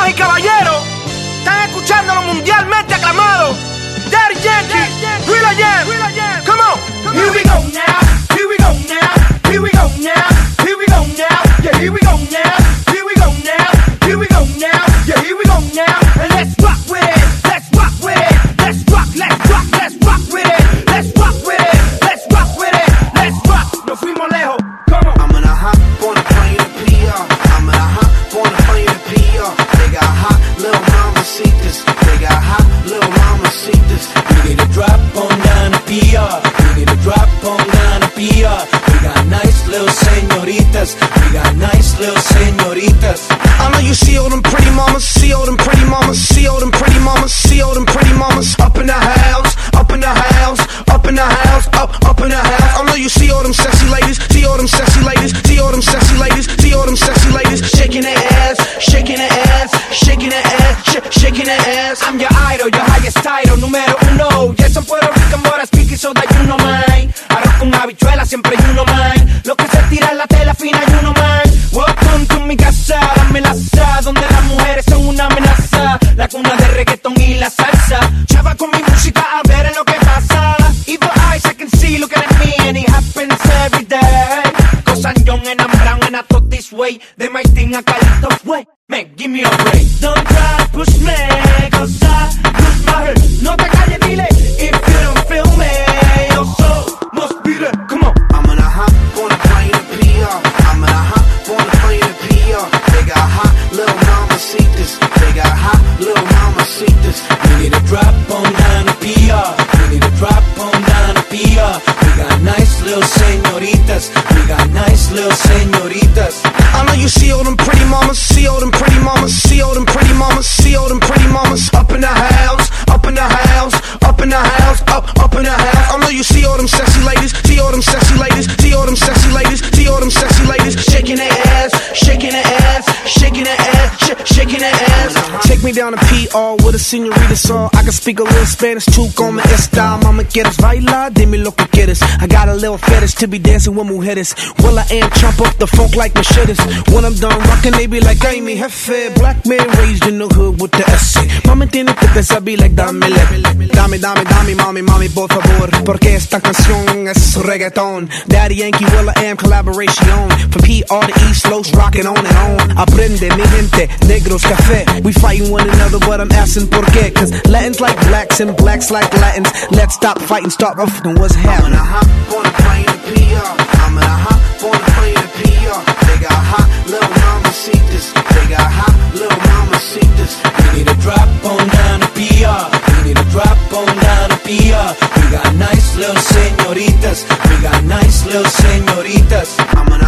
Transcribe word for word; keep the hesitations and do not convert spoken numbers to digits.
Damas y caballeros, están escuchando lo mundialmente aclamado Daddy Yankee, Will I Am. Come on, here we go now, here we go now, here we go now, here we go now, yeah, here we go now, here we go now, here we go now, yeah, here we go now, and let's rock with it, let's rock with it, let's rock, let's rock, let's rock with it, let's rock with it, let's rock with it, let's rock. Nos fuimos lejos, come on. I'm gonna hop on a plane to P R. I'm gonna hop on a plane to P R. They got hot little mamacitas. They got hot little mamacitas. We need to drop on down to P R. We need to drop on down to P R. We got nice little señoritas. We got nice little señoritas. I know you see all them pretty mamas, see all them pretty mamas, see all them pretty mamas, see all them pretty mamas up in the house, up in the house, up in the house, up, up in the house. I know you see all them sexy ladies, see all them sexy ladies, see all them sexy ladies, see all them sexy ladies, shaking their ass, shaking their ass, shaking their ass, sh- shaking their ass. I'm your idol, your highest title, número uno. Yes, I'm Puerto Rican, but I speak it so that you know mine. Arroz con habichuela, siempre you know mine. Lo que se tira en la tela fina, you know mine. Welcome to mi casa, dame la sa, donde las mujeres son una amenaza. La cuna de reggaetón y la salsa. Chava con mi música, a ver lo que pasa. Evil eyes, I can see, looking at me, and it happens every day. Cause I'm young and I'm brown and I thought this way. They might think I got it tough way. Man, give me a break. Don't try to push me, cause I lose my head. No te calles, dile, if you don't feel me, your soul must be there. Come on. I'm gonna hop on a plane to P R. I'm gonna hop on a plane to P R. They got hot little mamacitas. They got hot little mamacitas. We need to drop on down to P R. We need to drop on down to P R. We got nice little señoritas. We got nice little señoritas. I know you see all them pretty mamas, see all them pretty mamas, see all them pretty mamas, see all them pretty mamas up in the house, up in the house, up in the house, up, up in the house. I know you see all them sexy ladies, see all them sexy ladies, see all them sexy ladies, see all them sexy ladies, shaking their ass, shaking their ass, shaking their ass, sh- shaking their ass. Take me down to P R with a señorita song. I can speak a little Spanish too, como esta. Mama, quieres bailar? Dime lo que quieres. I got a little fetish to be dancing with mujeres. Will I am chomp up the funk like machetes. When I'm done rocking, they be like, ay, mi jefe. Black man raised in the hood with the S. Mami tiene que pensar, be like, dame, dame, dame, dame, mami, mami, por favor. Porque esta canción es reggaeton. Daddy Yankee, Will I Am collaboration. From P R to East Los, rocking on and on. Aprende, mi gente, negros, café. We fighting one another, but I'm asking por qué. Cause Latins like blacks and blacks like Latins. Let's stop fighting, start off and what's happening. I'm gonna hop on a plane to P R. I'm gonna hop on a plane to P R. They got hot little mamacitas. They got hot little mamacitas. We need to drop on down to P R. We need to drop on down to P R. We got nice little señoritas. We got nice little señoritas. I'm gonna